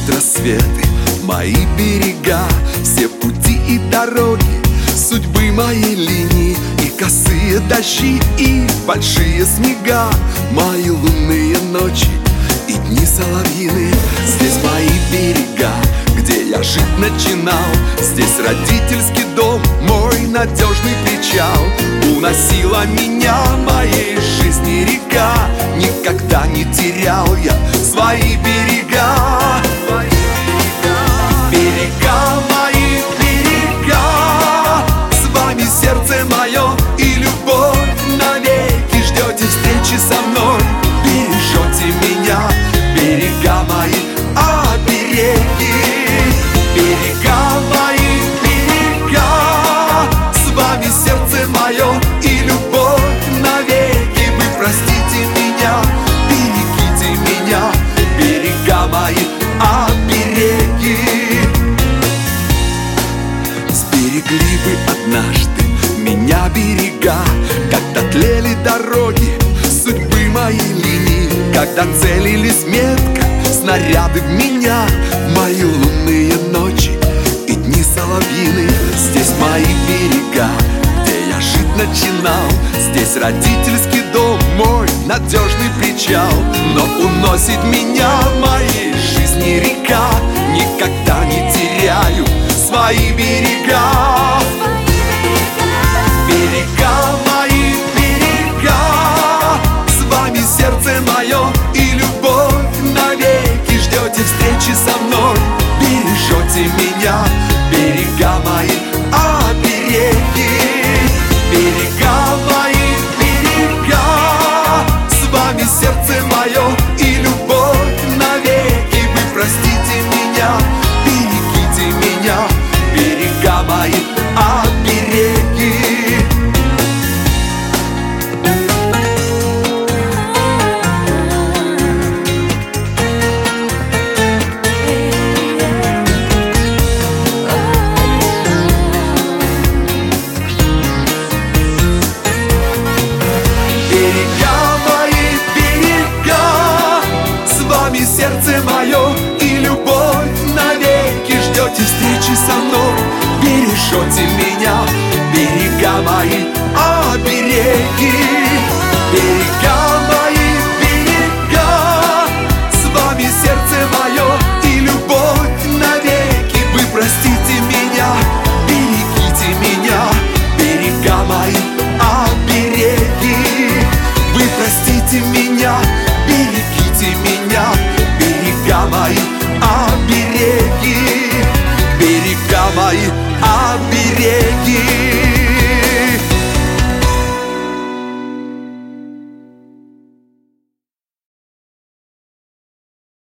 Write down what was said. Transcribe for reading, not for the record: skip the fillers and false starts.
рассветы, мои берега, все пути и дороги судьбы моей линии, и косые дожди, и большие снега, мои лунные ночи и дни соловьиные. Здесь мои берега, где я жить начинал, здесь родительский дом, мой надежный причал. Уносила меня моей жизни река, никогда не терял я свои берега. Берега мои, берега, с вами сердце мое и любовь навеки. Ждете встречи со мной, бережете меня, берега мои, обереги. Берега мои, берега, с вами сердце мое и любовь навеки. Вы простите меня, берегите меня, берега мои, обереги. Сберегли вы однажды меня берега, когда тлели дороги судьбы моей линии, когда целились метко снаряды в меня, в мои лунные ночи и дни соловьиные. Здесь мои берега, где я жить начинал, здесь родительский дом, мой надежный причал. Но уносит меня в моей жизни река, никогда не теряю свои берега.